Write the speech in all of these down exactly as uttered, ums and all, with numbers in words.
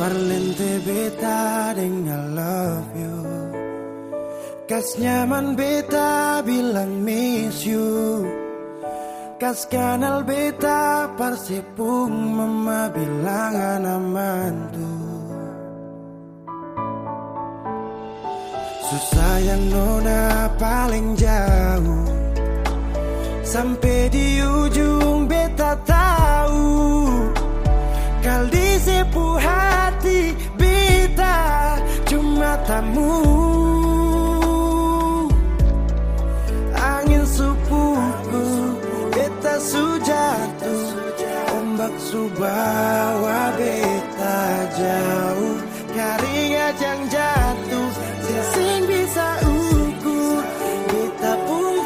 Parlente beta deng I love you. Kas nyaman beta bilang miss you. Kas kanal beta parsepung mama bilang aman tu. Susah yang nona paling jauh. Sampai di ujung beta tahu. Kal di sepuh hati beta cuma tamu. Angin supuku beta sujatuh. Ombak subawa beta jauh. Keringat yang jatuh sing bisa ukur beta pun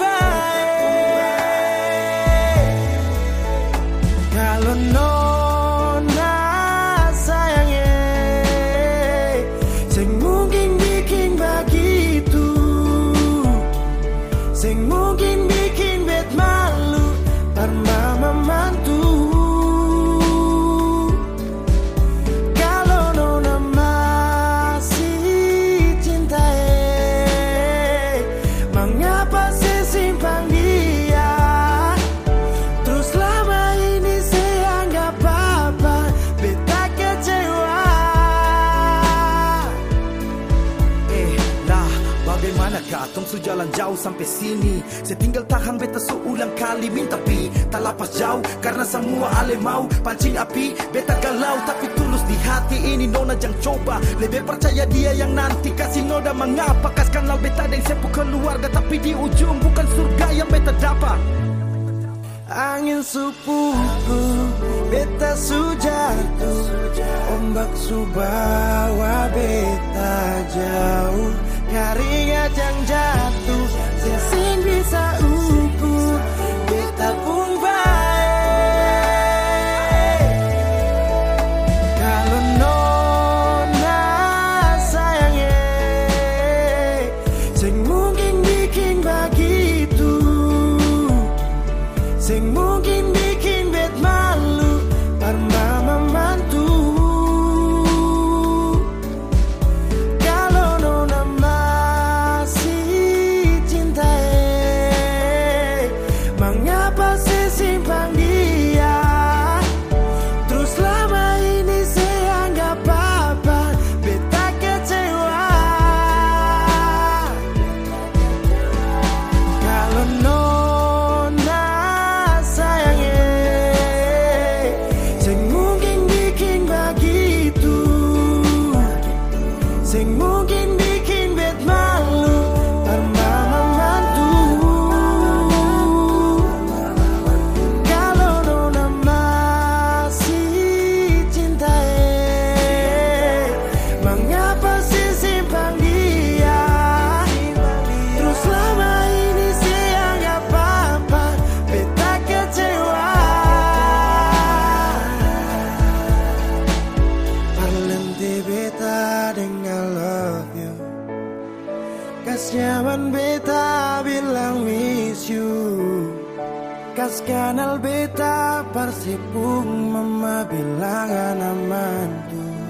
baik. Kalau nona sayangnya sing mungkin bikin begitu, sing mungkin bikin bet malu par mama mantu. Kalau nona masih cinta, mengapa saya simpan dia? Terus lama ini saya anggap apa, beta kecewa. Eh lah, bagaimanakah tong sejalan jauh sampai sini? Saya tinggal tahan beta seulang kali minta pi. Tak lapas jauh karena semua ale mau pancing api. Beta galau tapi tulus di hati ini nona jang coba. Lebih percaya dia yang nanti kasih noda. Mengapa kas kenal beta dan sepuh keluarga, tapi di ujung bukan surga yang beta dapat. Angin supuku beta sujatuh. Ombak subawa beta jauh. Keringat yang jatuh sing bisa ukur beta pun baik. Kalau nona sayangnya sing mungkin bikin begitu, sing mungkin bikin bet malu par mama mantu. Kalau nona masih cinta, mengapa saya simpan dia? Terus lama ini saya anggap apa, beta kecewa. Kalau nona sayangnya sing mungkin bikin begitu, sing mungkin bikin bet malu par mama mantu. Kalau nona masih cinta, mengapa saya simpan dia? Terus lama ini saya anggap apa, beta kecewa. Parlente beta deng I love you. Kas nyaman beta bilang miss you. Kas kanal beta parsepung mama bilang aman tu.